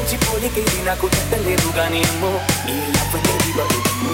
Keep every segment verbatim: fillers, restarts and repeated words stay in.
మంచి పోలికే నాకు తట్టలేదు గానీ అమ్మో ఈ లవ్ అనేది బరువు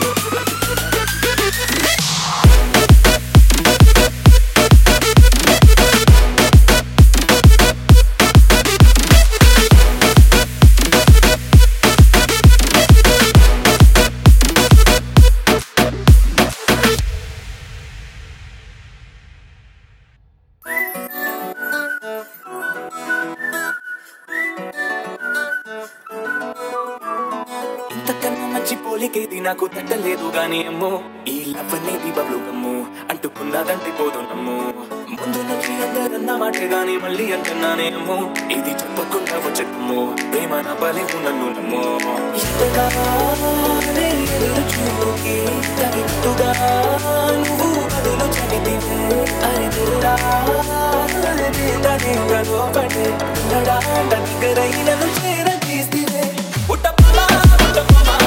పోలికేది నాకు తట్టలేదు గానీ అమ్మో ఈ లవ్ అనేది బబ్లు గమ్ము అంటుకున్నదంటే పోదు నమ్ము ముందు నుంచి అందరన్న మాటే గానీ మళ్ళీ అంటున్నానే అమ్మో ఇది చెప్పకుండా వచ్చేమ్మో ప్రేమ నా బలివు నన్ను నమ్మో ఎంతగానే ఎదురు చూపుకి తగినట్టుగా నువ్వు బదులు చెబితివే అరే దేవుడా తనే లోపడే నడా దగ్గరై నన్ను చేరదీస్తివే ఉట్టపలా ఉట్టపమా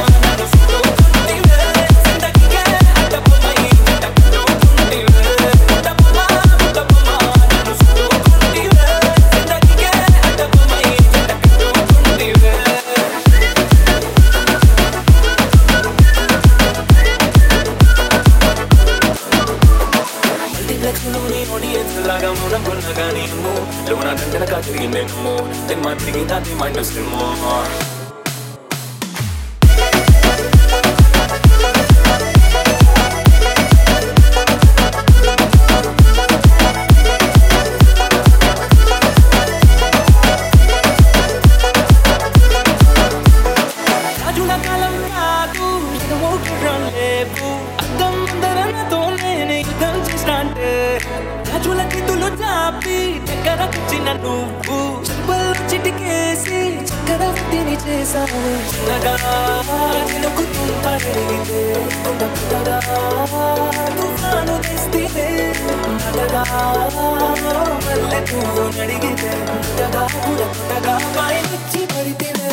Luna tendrá que seguir de nuevo, te mantengo en mi mente sin amor. నువ్వు చెంపలు చిటికేసి చక్రవర్తిని చేసావు చిన్నగా నిలుకు తుంపడితే కొండ పుట్టగా తుఫాను తెస్తే మటగా మల్లె పువ్వు నడిగితే పుట్టగా పుట్టగా పైనుచ్చి పడితే